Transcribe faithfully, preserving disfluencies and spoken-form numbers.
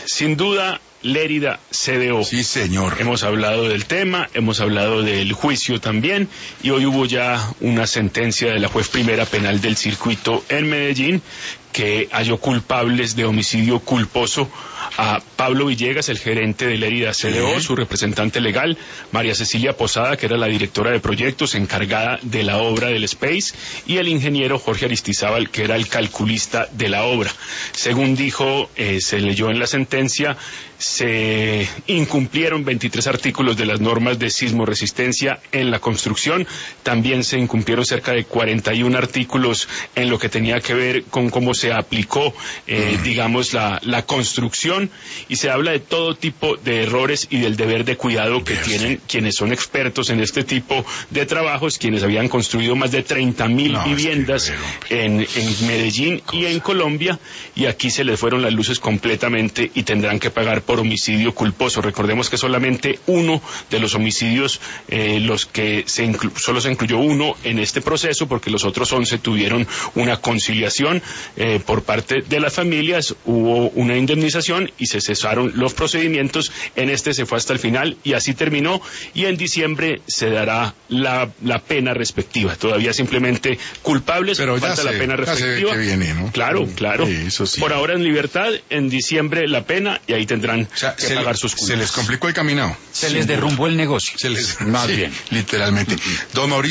sin duda, Lérida C D O. Sí, señor. Hemos hablado del tema, hemos hablado del juicio también, y hoy hubo ya una sentencia de la juez primera penal del circuito en Medellín que halló culpables de homicidio culposo a Pablo Villegas, el gerente de Lérida C D O, sí. Su representante legal, María Cecilia Posada, que era la directora de proyectos encargada de la obra del Space, y el ingeniero Jorge Aristizábal, que era el calculista de la obra. Según dijo, eh, se leyó en la sentencia, se incumplieron veintitrés artículos de las normas de sismoresistencia en la construcción, también se incumplieron cerca de cuarenta y un artículos en lo que tenía que ver con cómo se aplicó, eh, digamos, la, la construcción, y se habla de todo tipo de errores y del deber de cuidado que Dios. tienen quienes son expertos en este tipo de trabajos, quienes habían construido más de treinta mil no, viviendas es que en, en Medellín Cosa. y en Colombia, y aquí se les fueron las luces completamente y tendrán que pagar por homicidio culposo. Recordemos que solamente uno de los homicidios, eh, los que se inclu- solo se incluyó uno en este proceso, porque los otros once tuvieron una conciliación eh, por parte de las familias, hubo una indemnización y se cesaron los procedimientos. En este se fue hasta el final y así terminó, y en diciembre se dará la, la pena respectiva. Todavía simplemente culpables, pero falta se, la pena respectiva. Que viene, ¿no? Claro, claro. Sí, eso sí. Por ahora en libertad, en diciembre la pena, y ahí tendrán o sea, que se pagar le, sus culpas. Se les complicó el caminado. Se les derrumbó el negocio. Se les, Más sí, bien. Literalmente. Don Mauricio.